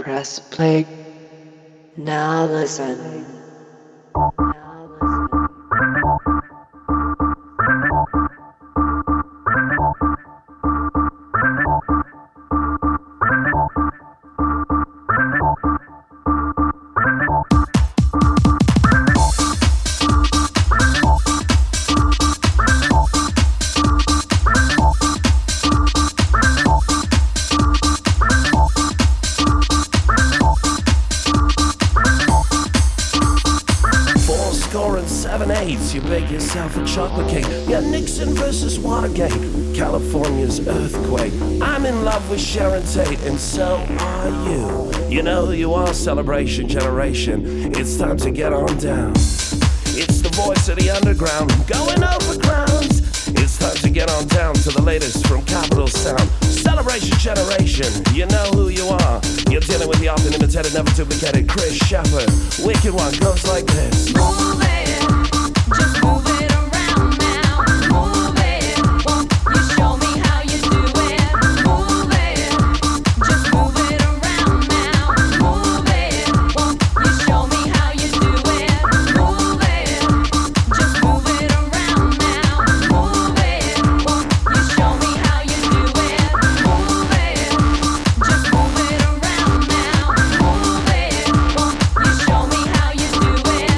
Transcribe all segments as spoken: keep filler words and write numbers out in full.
Press play. Now listen. You bake yourself a chocolate cake. Yeah, Nixon versus Watergate, California's earthquake. I'm in love with Sharon Tate, and so are you. You know who you are, Celebration Generation. It's time to get on down. It's the voice of the underground, going over grounds. It's time to get on down to the latest from Capital Sound. Celebration Generation, you know who you are. You're dealing with the often imitated, never duplicated Chris Shepherd. Wicked One goes like this. Move it. Just move it around now. Move it. Won't you show me how you do it? Move it. Just move it around now. Move it. Won't you show me how you do it? Move it. Just move it around now. Move it. Won't you show me how you do it? Move it. Just move it around now. Move it. Won't you show me how you do it?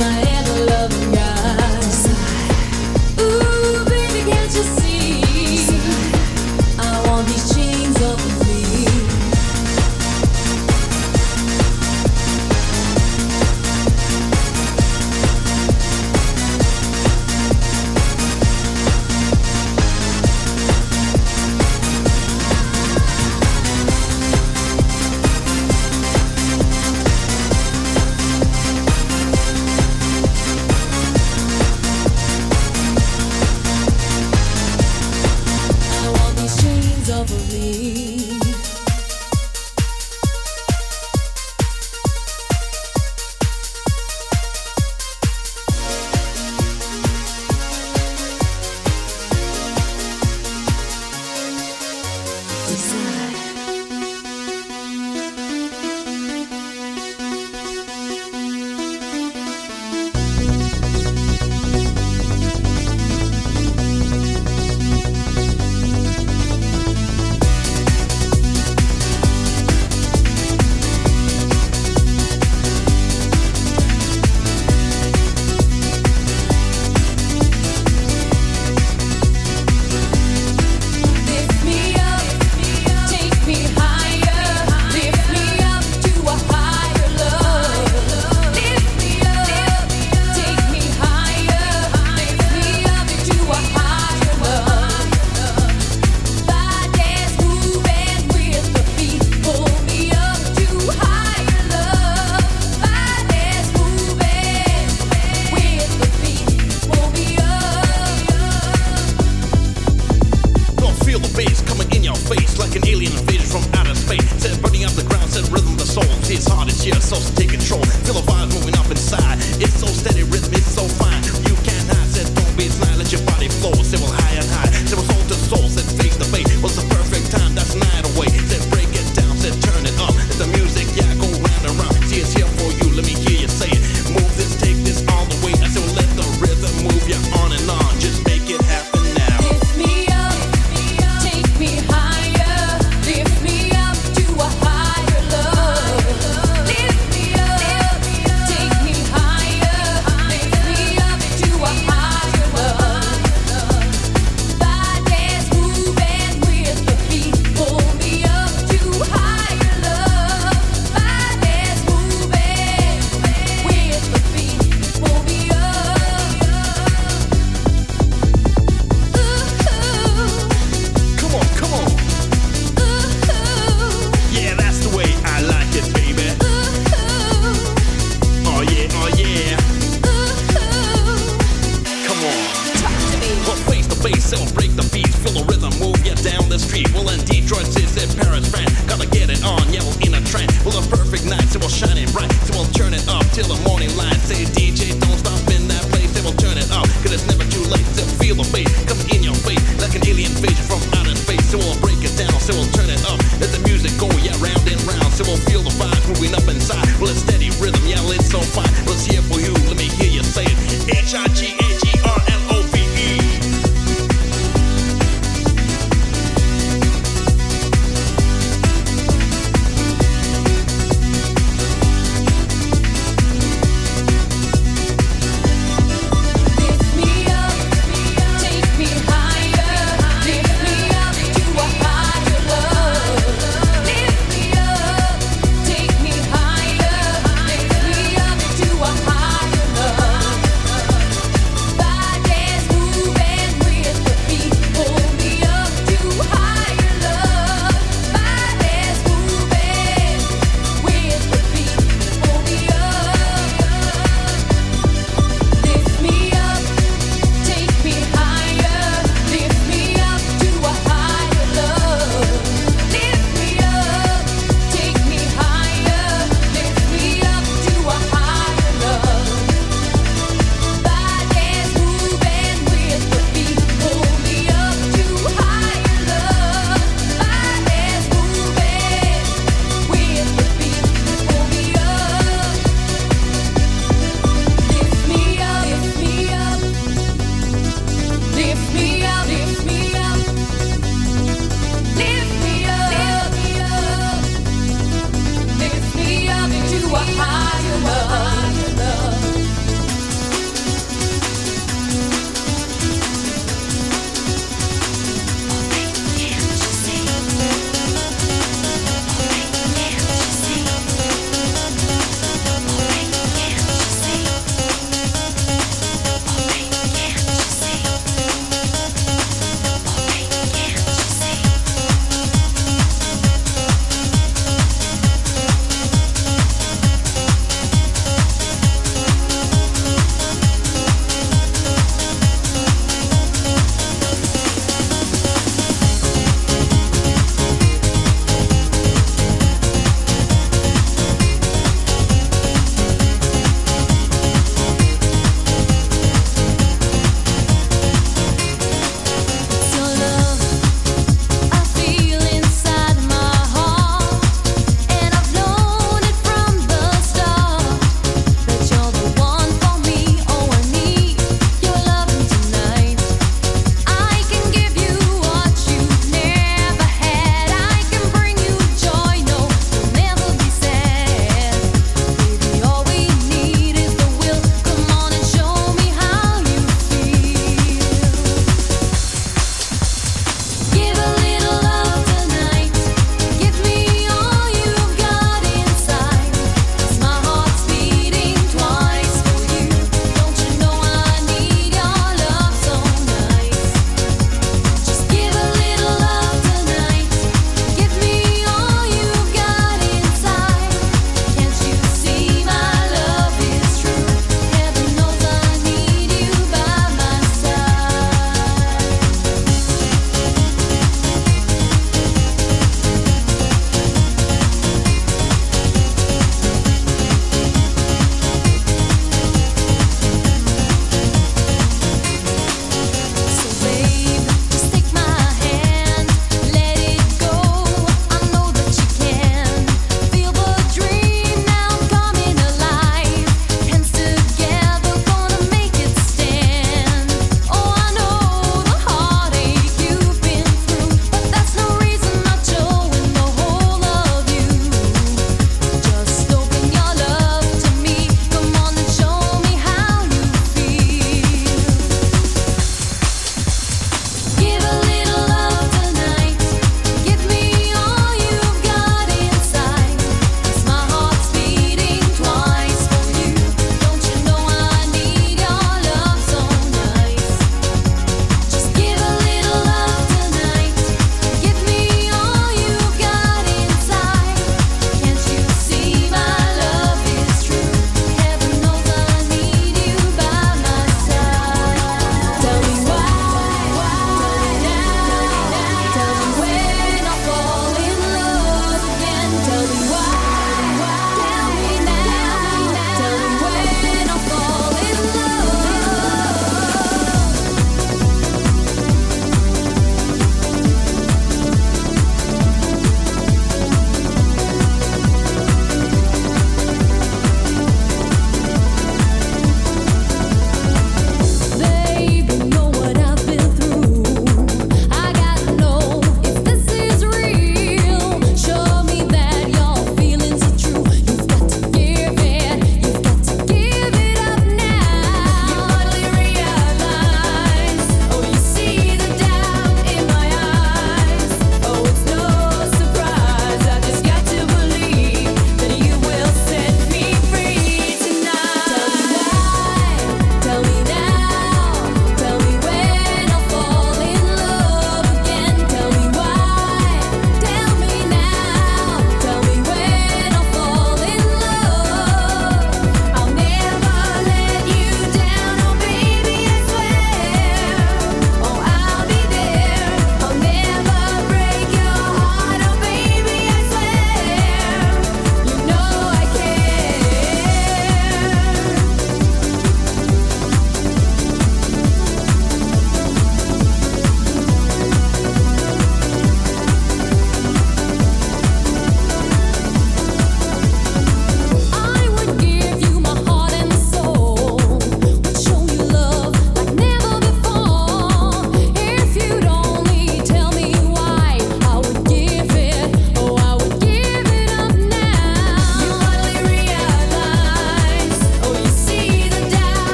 To a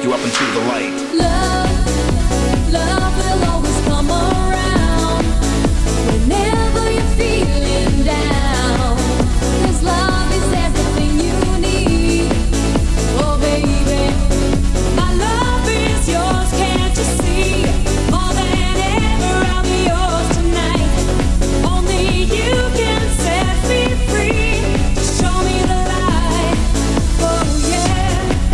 you up into the light. Love, love will always come around whenever you're feeling down. 'Cause love is everything you need. Oh baby, my love is yours, can't you see? More than ever I'll be yours tonight. Only you can set me free. Just show me the light. Oh yeah.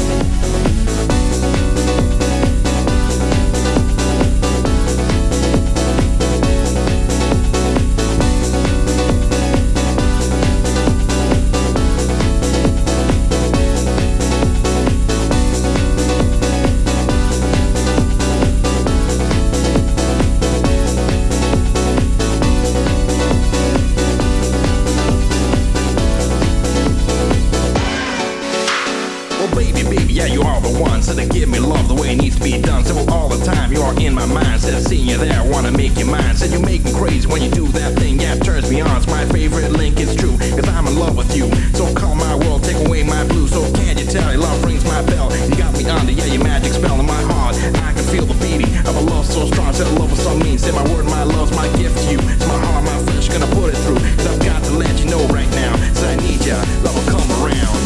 Well, baby, baby, yeah, you are the one. Said to give me love the way it needs to be done. So all the time you are in my mind. Said seeing you there, wanna make you mine. Said you make me crazy when you do that thing. Yeah, it turns me on. It's my favorite link, it's true. Cause I'm in love with you. So calm my world, take away my blues. So can't you tell your love rings my bell? You got me under, yeah, your magic spell in my heart. I can feel the beating of a love so strong. Said love was so mean. Said my word, my love's my gift to you. It's my heart, my flesh, gonna put it through. Cause I've got to let you know right now. Said I need ya, love will come around.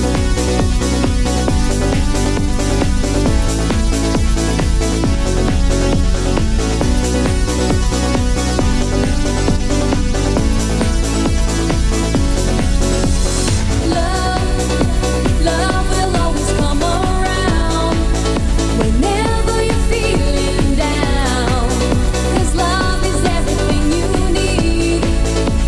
Love, love will always come around whenever you're feeling down. 'Cause love is everything you need.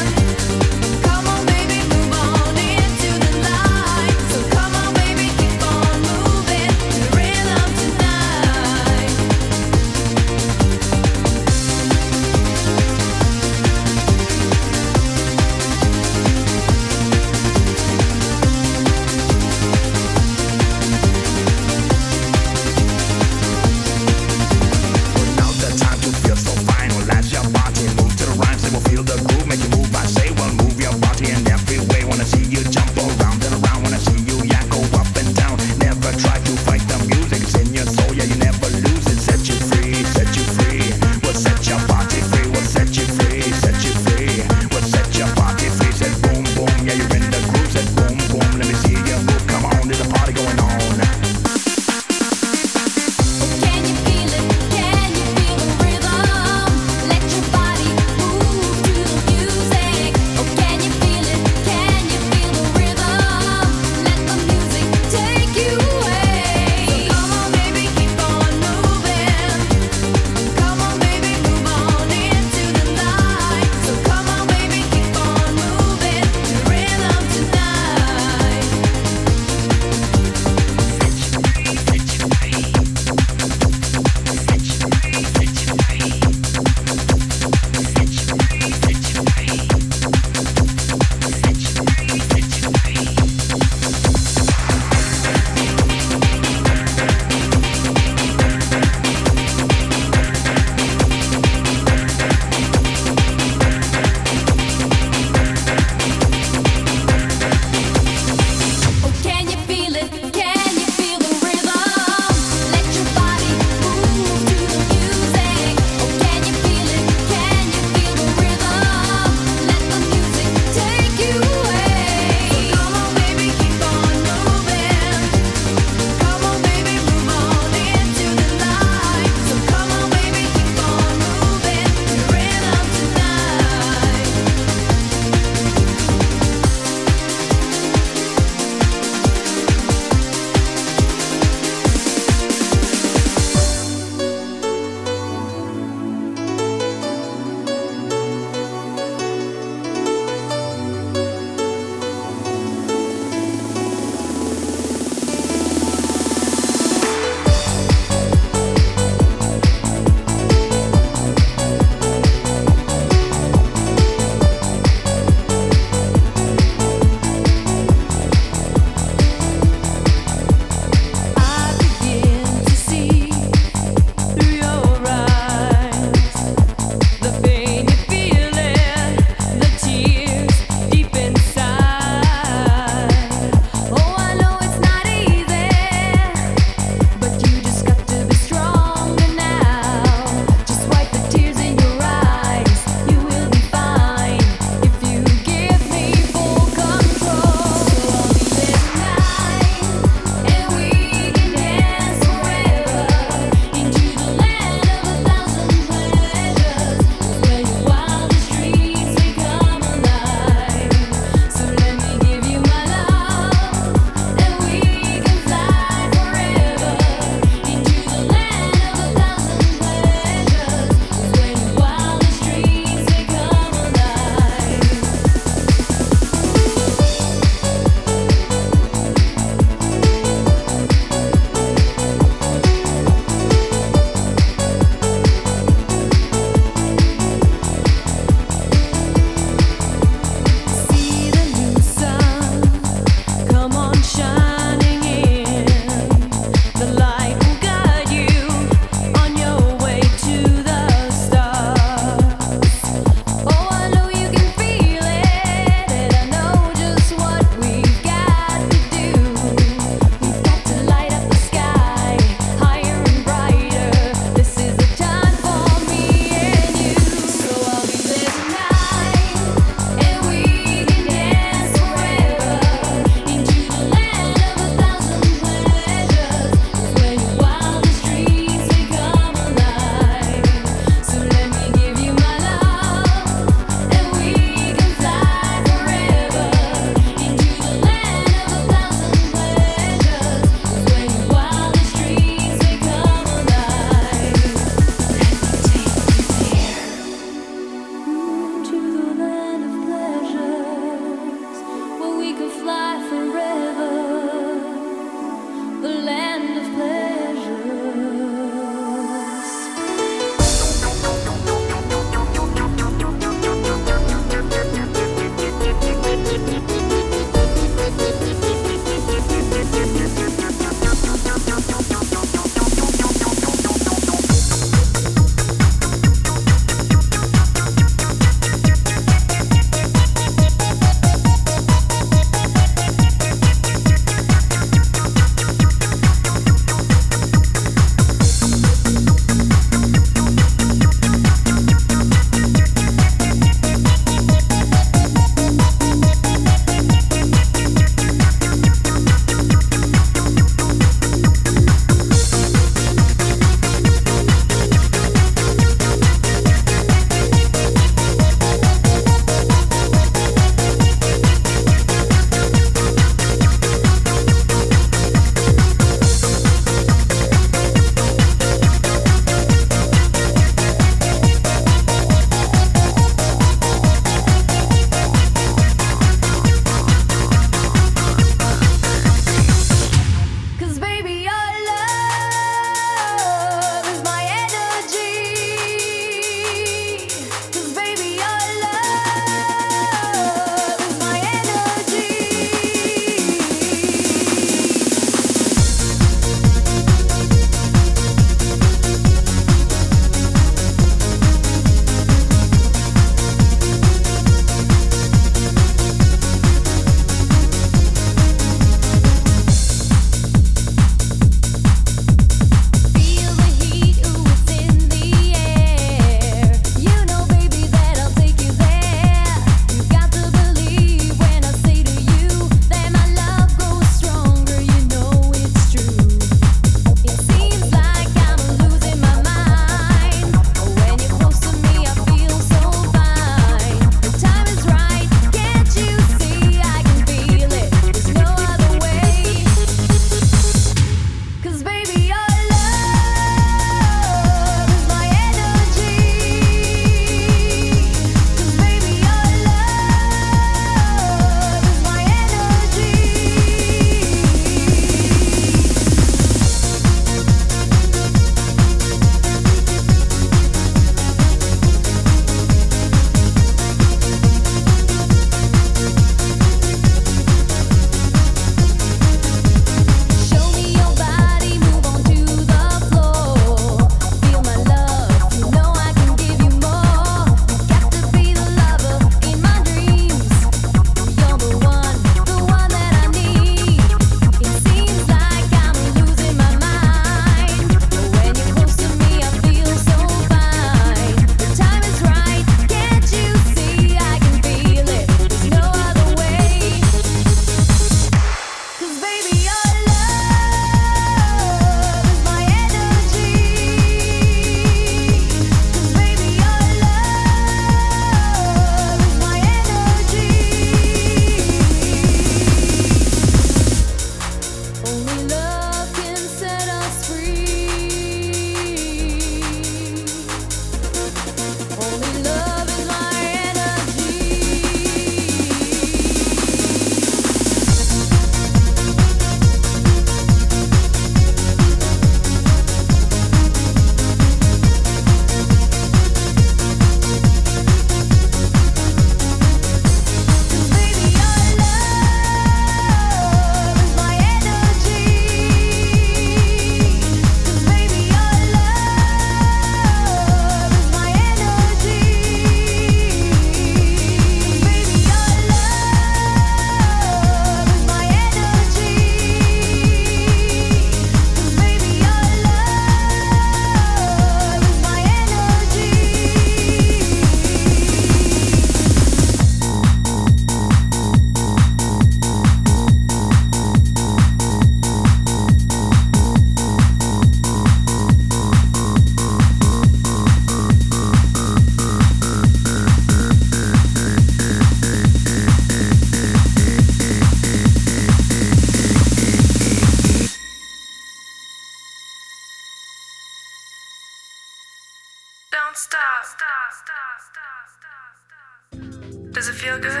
Does it feel good?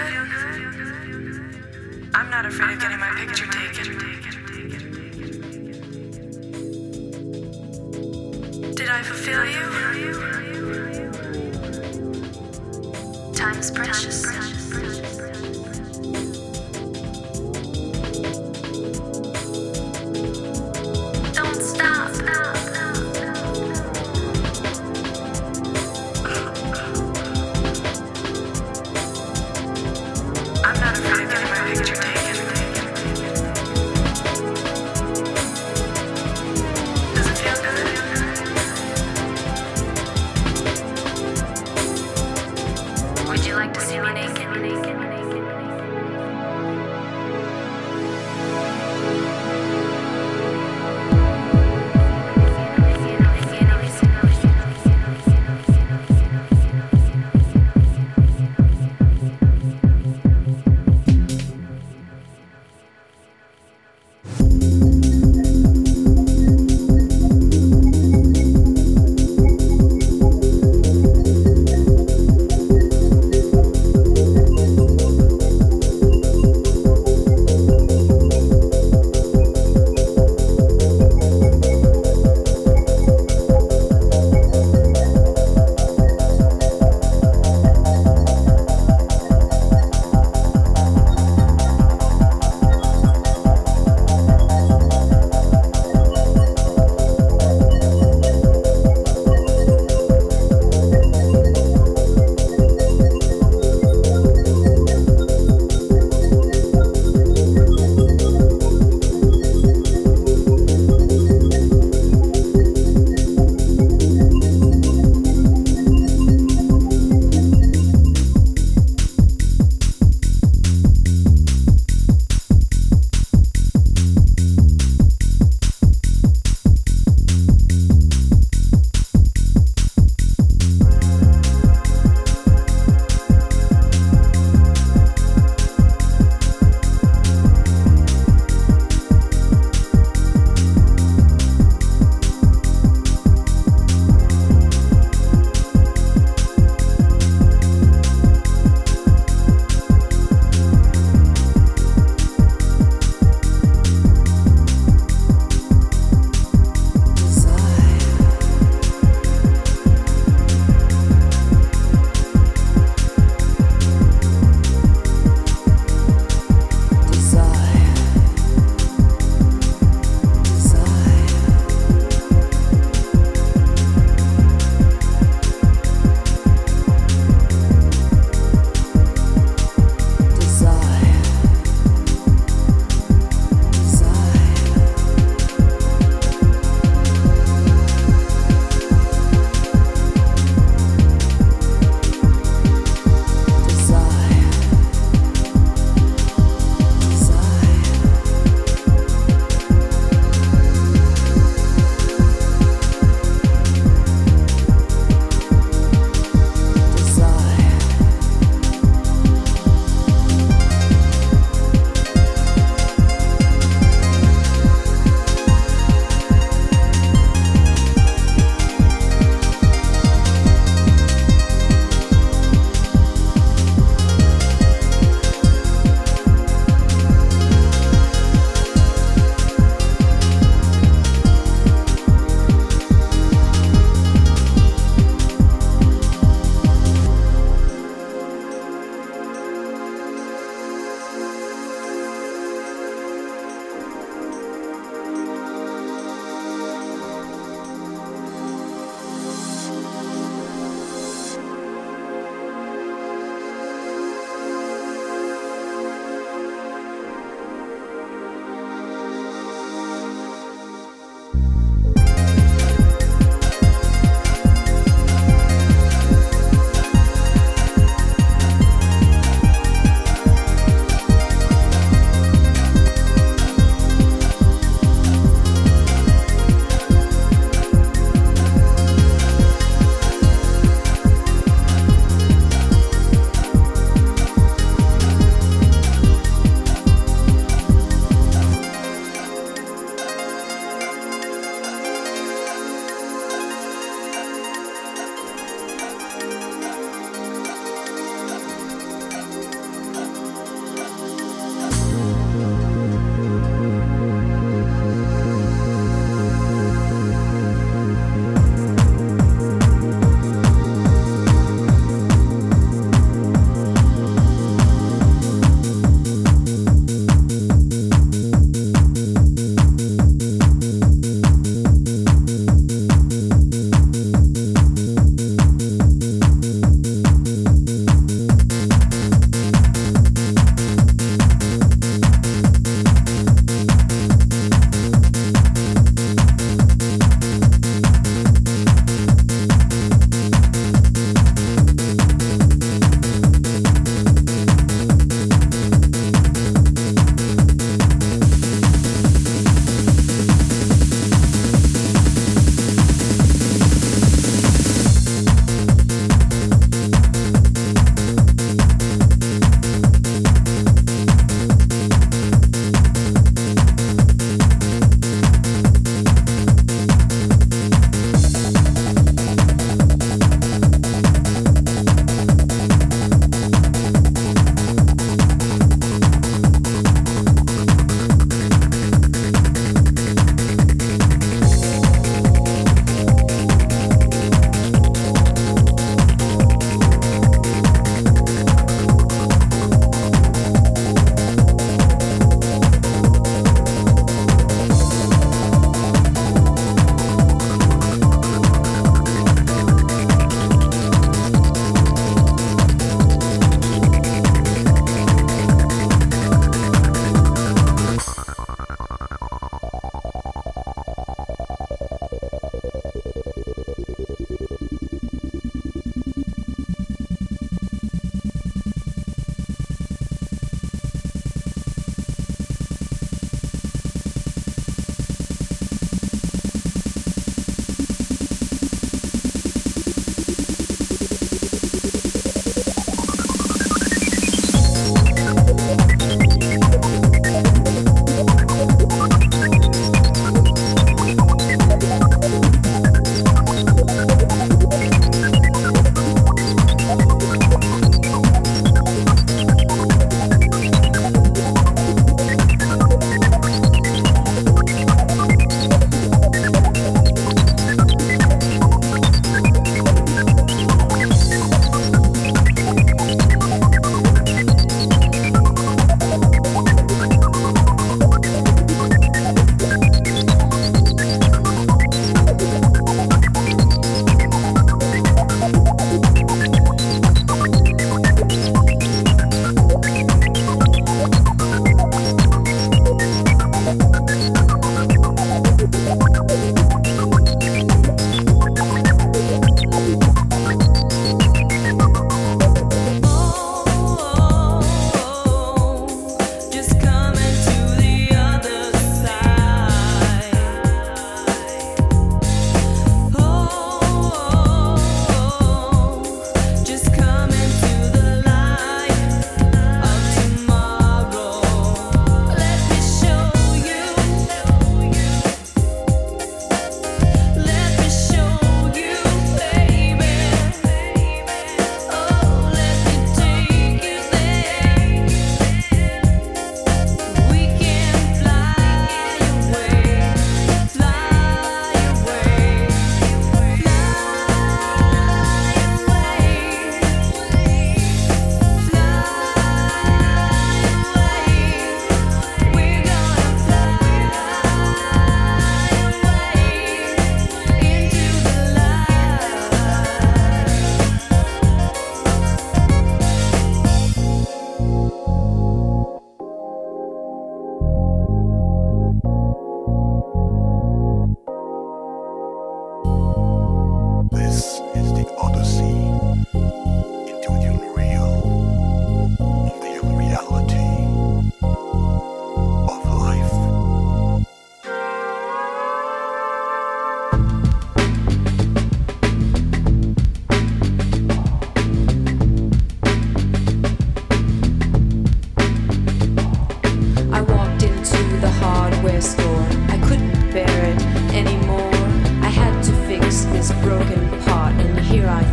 I'm not afraid of getting my picture taken. Did I fulfill you? Time is precious. Don't stop. I'm not afraid of getting my picture taken. Does it feel good? Would you like to see me naked?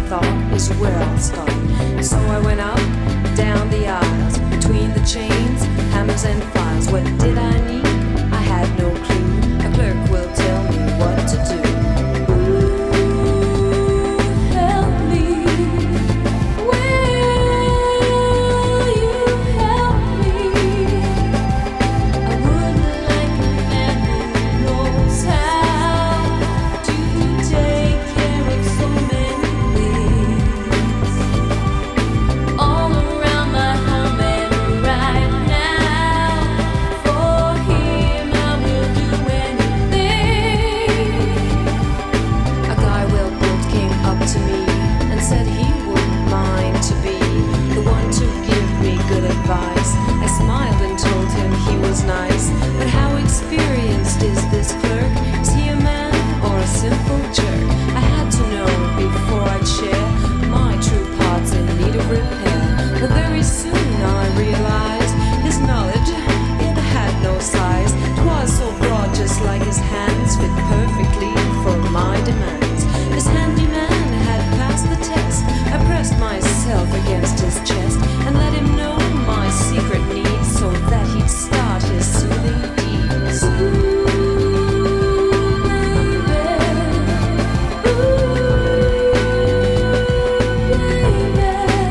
thought is where I'll start. So I went up, down the aisles, between the chains, hammers and files. What did I need? I had no clue. A clerk will tell me what to do. Ooh, help me. Will you help me? I would like a man who knows how to take care of so many things. All around my home and right now. For him I will do anything. A guy well built came up to me and said he wouldn't mind to be the one to give me good advice. I smiled and told him he was nice. But how experienced is this clerk? Is he a man or a simple jerk? I had to know before I'd share my true parts in need of repair. But very soon I realized his knowledge, it had no size. 'Twas so broad, just like his hands fit perfectly for my demands. This handyman had passed the test. I pressed myself against his chest and let him know my secret needs so that he'd start his soothing deeds. Ooh, baby. Ooh, baby.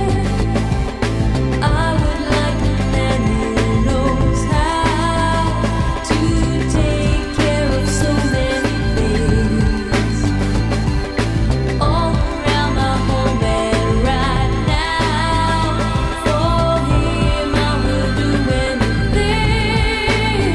I would like a man who knows how to take care of so many things. All around my home and right now. For him I will do anything.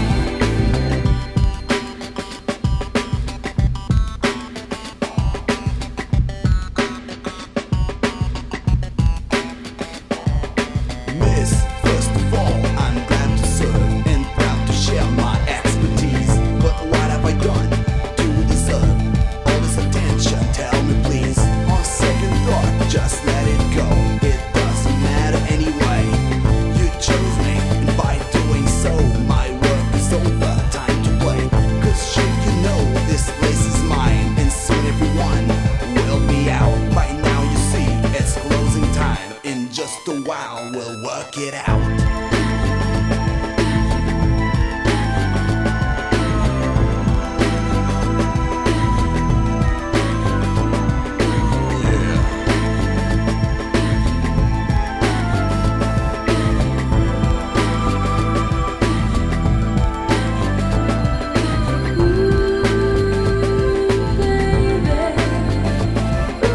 Miss, first of all, I'm glad to serve and proud to share my expertise. But what have I done to deserve all this attention? Tell me please. On second thought, just let it go. It doesn't matter anyway. You chose me, and by doing so, my work is over. Time to play. Cause should you know, this place is mine, and soon everyone will be out. By now you see, it's closing time. In just a while, we'll work it out.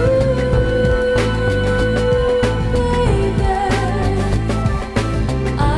I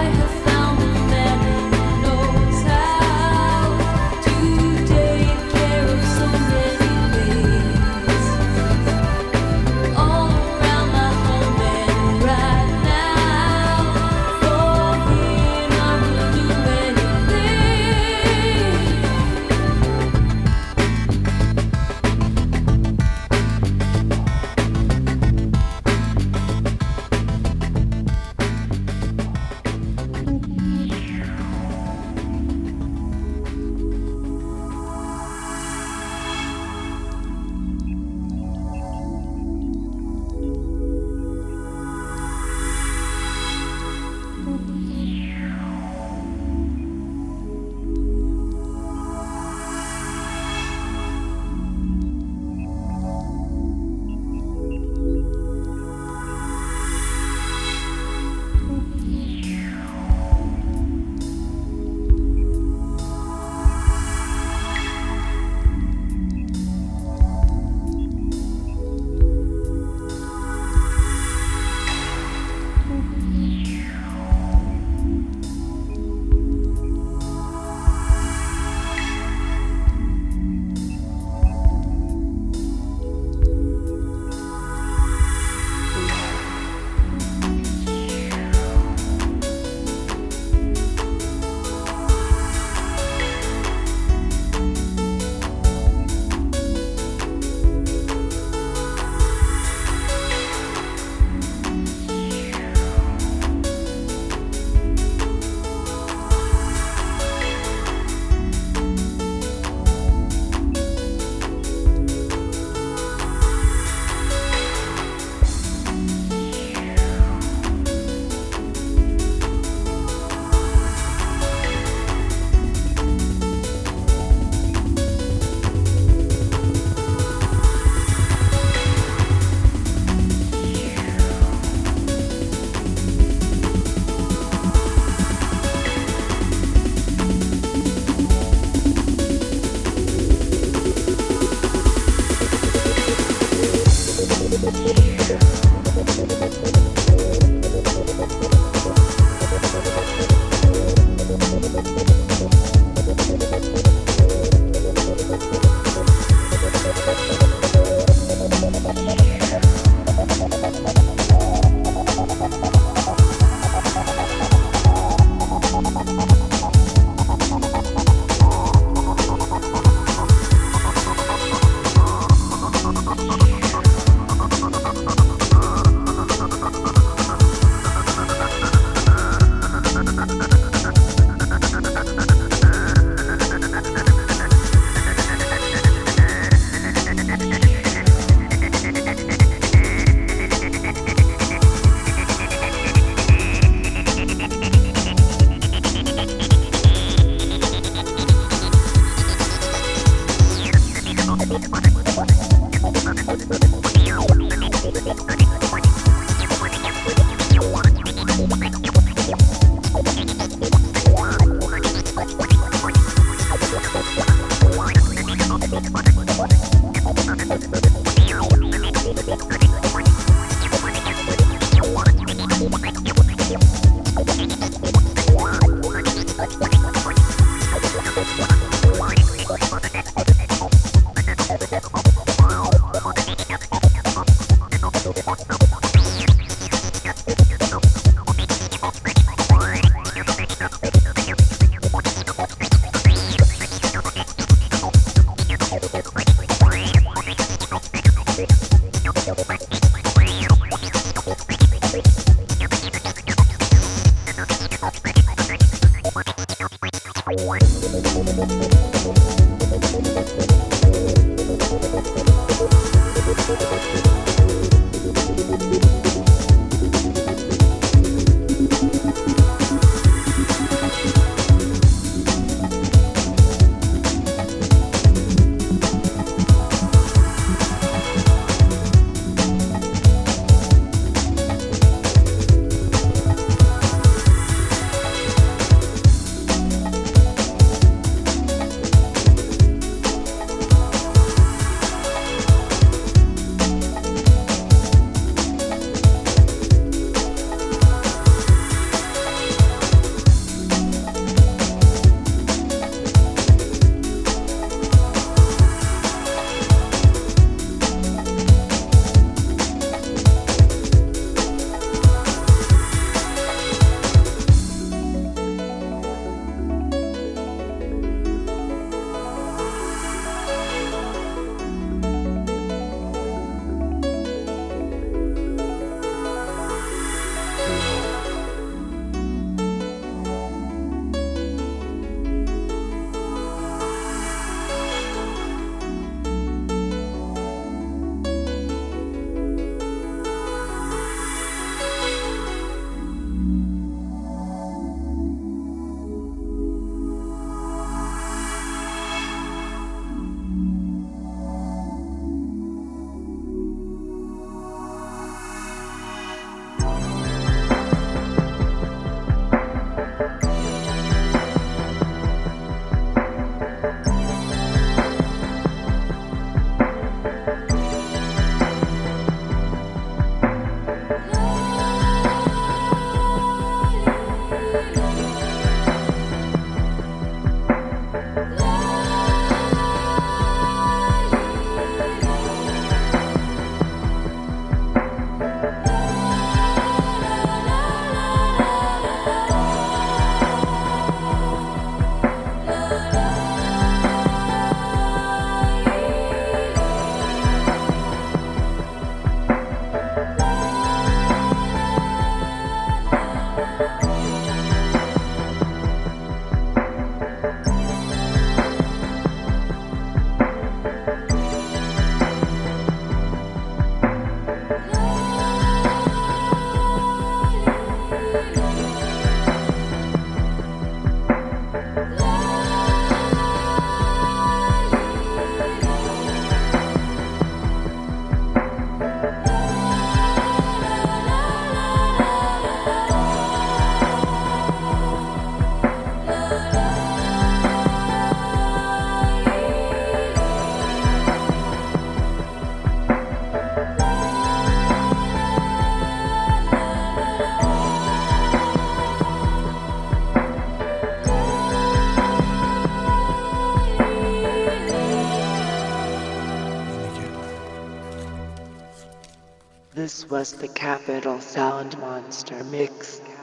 This was the Capital Sound Monster mix.